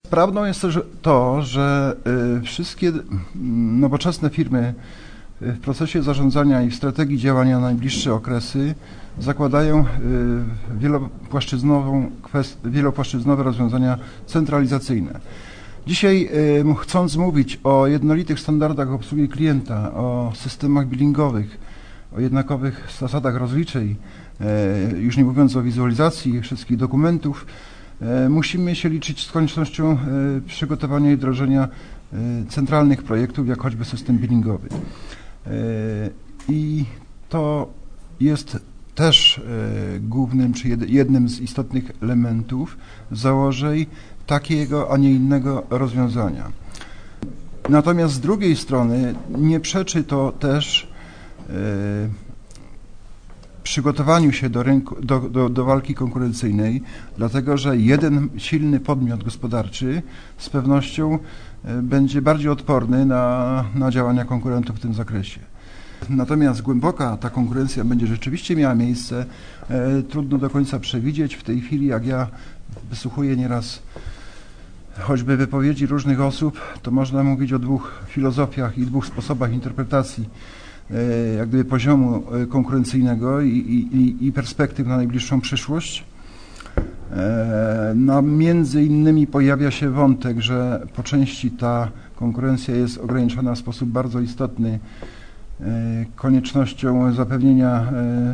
Prawdą jest też to, że wszystkie nowoczesne firmy w procesie zarządzania i w strategii działania na najbliższe okresy zakładają wielopłaszczyznowe rozwiązania centralizacyjne. Dzisiaj, chcąc mówić o jednolitych standardach obsługi klienta, o systemach billingowych, o jednakowych zasadach rozliczeń, już nie mówiąc o wizualizacji wszystkich dokumentów, musimy się liczyć z koniecznością przygotowania i wdrożenia centralnych projektów, jak choćby system billingowy. I to jest też głównym, czy jednym z istotnych elementów założeń takiego, a nie innego rozwiązania. Natomiast z drugiej strony nie przeczy to też przygotowaniu się do walki konkurencyjnej, dlatego że jeden silny podmiot gospodarczy z pewnością będzie bardziej odporny na działania konkurentów w tym zakresie. Natomiast głęboka ta konkurencja będzie rzeczywiście miała miejsce, trudno do końca przewidzieć. W tej chwili, jak ja wysłuchuję nieraz choćby wypowiedzi różnych osób, to można mówić o dwóch filozofiach i dwóch sposobach interpretacji jak gdyby poziomu konkurencyjnego i perspektyw na najbliższą przyszłość. No, między innymi pojawia się wątek, że po części ta konkurencja jest ograniczona w sposób bardzo istotny koniecznością zapewnienia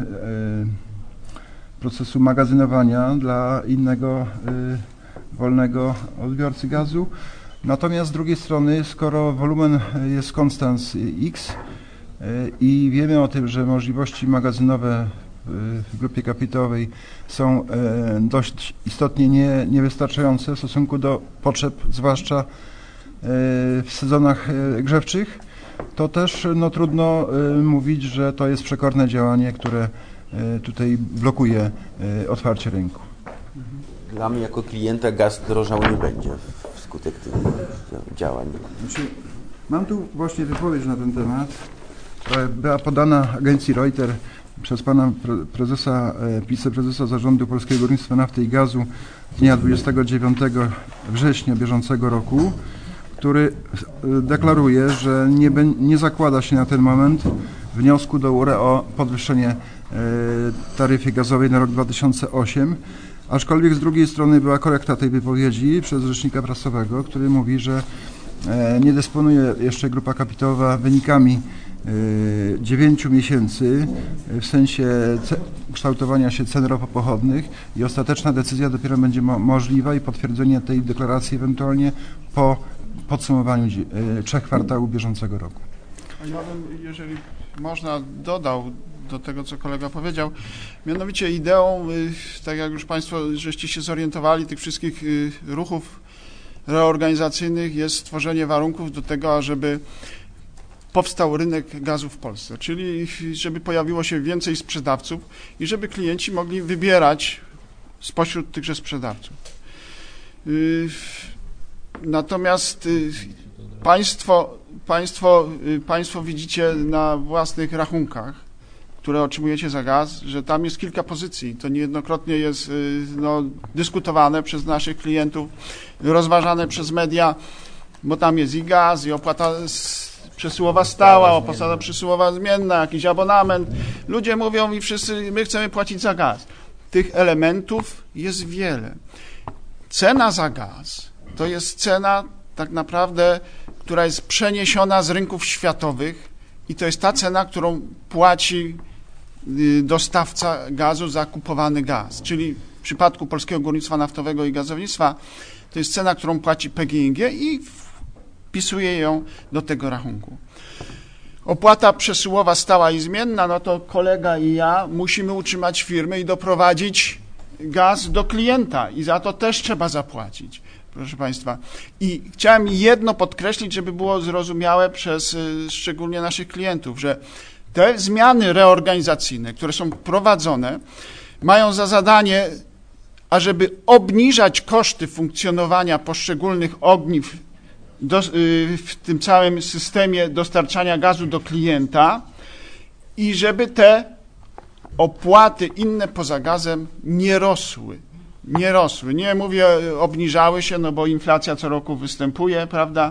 procesu magazynowania dla innego wolnego odbiorcy gazu. Natomiast z drugiej strony, skoro wolumen jest konstans X i wiemy o tym, że możliwości magazynowe w grupie kapitałowej są dość istotnie niewystarczające w stosunku do potrzeb, zwłaszcza w sezonach grzewczych, to też trudno mówić, że to jest przekorne działanie, które tutaj blokuje otwarcie rynku. Dla mnie jako klienta gaz drożał nie będzie wskutek tych działań. Mam tu właśnie wypowiedź na ten temat, która była podana agencji Reuters przez pana wiceprezesa Zarządu Polskiego Górnictwa Nafty i Gazu dnia 29 września bieżącego roku, który deklaruje, że nie zakłada się na ten moment wniosku do URE o podwyższenie taryfy gazowej na rok 2008, aczkolwiek z drugiej strony była korekta tej wypowiedzi przez rzecznika prasowego, który mówi, że nie dysponuje jeszcze grupa kapitałowa wynikami 9 miesięcy w sensie kształtowania się cen ropopochodnych i ostateczna decyzja dopiero będzie możliwa i potwierdzenie tej deklaracji ewentualnie po podsumowaniu 3 kwartałów bieżącego roku. Ja bym, jeżeli można, dodał do tego, co kolega powiedział, mianowicie ideą, tak jak już Państwo żeście się zorientowali, tych wszystkich ruchów reorganizacyjnych jest stworzenie warunków do tego, ażeby powstał rynek gazu w Polsce, czyli żeby pojawiło się więcej sprzedawców i żeby klienci mogli wybierać spośród tychże sprzedawców. Natomiast Państwo widzicie na własnych rachunkach, które otrzymujecie za gaz, że tam jest kilka pozycji. To niejednokrotnie jest dyskutowane przez naszych klientów, rozważane przez media, bo tam jest i gaz, i opłata przesyłowa stała, opłata przesyłowa zmienna, jakiś abonament. Ludzie mówią i wszyscy, my chcemy płacić za gaz. Tych elementów jest wiele. Cena za gaz to jest cena tak naprawdę, która jest przeniesiona z rynków światowych i to jest ta cena, którą płaci dostawca gazu za kupowany gaz. Czyli w przypadku Polskiego Górnictwa Naftowego i Gazownictwa to jest cena, którą płaci PGNiG i wpisuje ją do tego rachunku. Opłata przesyłowa stała i zmienna, no to kolega i ja musimy utrzymać firmę i doprowadzić gaz do klienta i za to też trzeba zapłacić, proszę Państwa. I chciałem jedno podkreślić, żeby było zrozumiałe przez szczególnie naszych klientów, że te zmiany reorganizacyjne, które są prowadzone, mają za zadanie, ażeby obniżać koszty funkcjonowania poszczególnych ogniw w tym całym systemie dostarczania gazu do klienta i żeby te opłaty inne poza gazem nie rosły. nie rosły. Nie mówię, obniżały się, no bo inflacja co roku występuje, prawda?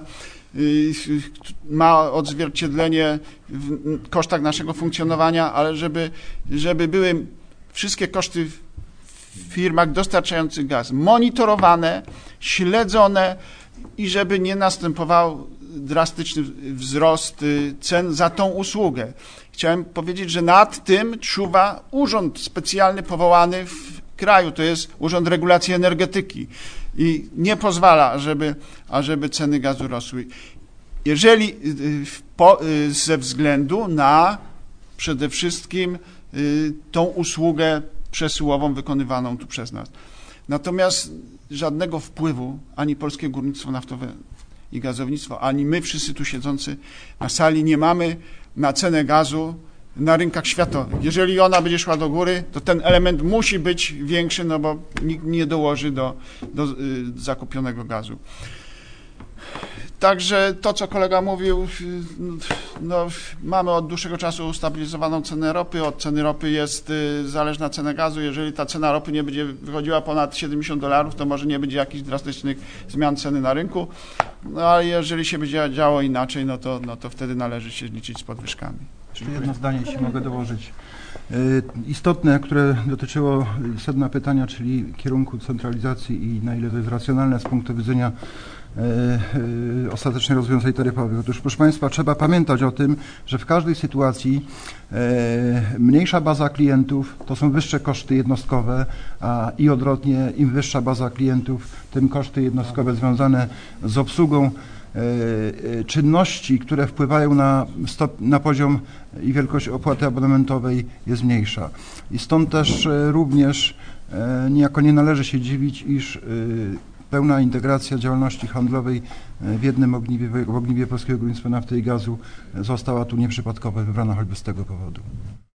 Ma odzwierciedlenie w kosztach naszego funkcjonowania, ale żeby były wszystkie koszty w firmach dostarczających gaz monitorowane, śledzone i żeby nie następował drastyczny wzrost cen za tą usługę. Chciałem powiedzieć, że nad tym czuwa urząd specjalny powołany w kraju, to jest Urząd Regulacji Energetyki i nie pozwala, ażeby ceny gazu rosły. Jeżeli ze względu na przede wszystkim tą usługę przesyłową wykonywaną tu przez nas. Natomiast żadnego wpływu ani Polskie Górnictwo Naftowe i Gazownictwo, ani my wszyscy tu siedzący na sali nie mamy na cenę gazu na rynkach światowych. Jeżeli ona będzie szła do góry, to ten element musi być większy, no bo nikt nie dołoży do zakupionego gazu. Także to, co kolega mówił, no, mamy od dłuższego czasu ustabilizowaną cenę ropy. Od ceny ropy jest zależna cena gazu. Jeżeli ta cena ropy nie będzie wychodziła ponad $70, to może nie będzie jakichś drastycznych zmian ceny na rynku. No ale jeżeli się będzie działo inaczej, no to wtedy należy się liczyć z podwyżkami. Jeszcze jedno zdanie, jeśli mogę dołożyć. Istotne, które dotyczyło sedna pytania, czyli kierunku centralizacji i na ile to jest racjonalne z punktu widzenia ostatecznych rozwiązań taryfowych. Otóż, proszę Państwa, trzeba pamiętać o tym, że w każdej sytuacji mniejsza baza klientów to są wyższe koszty jednostkowe, a i odwrotnie, im wyższa baza klientów, tym koszty jednostkowe związane z obsługą czynności, które wpływają na poziom i wielkość opłaty abonamentowej jest mniejsza. I stąd też również niejako nie należy się dziwić, iż pełna integracja działalności handlowej w jednym ogniwie, w ogniwie Polskiego Górnictwa Nafty i Gazu została tu nieprzypadkowo wybrana choćby z tego powodu.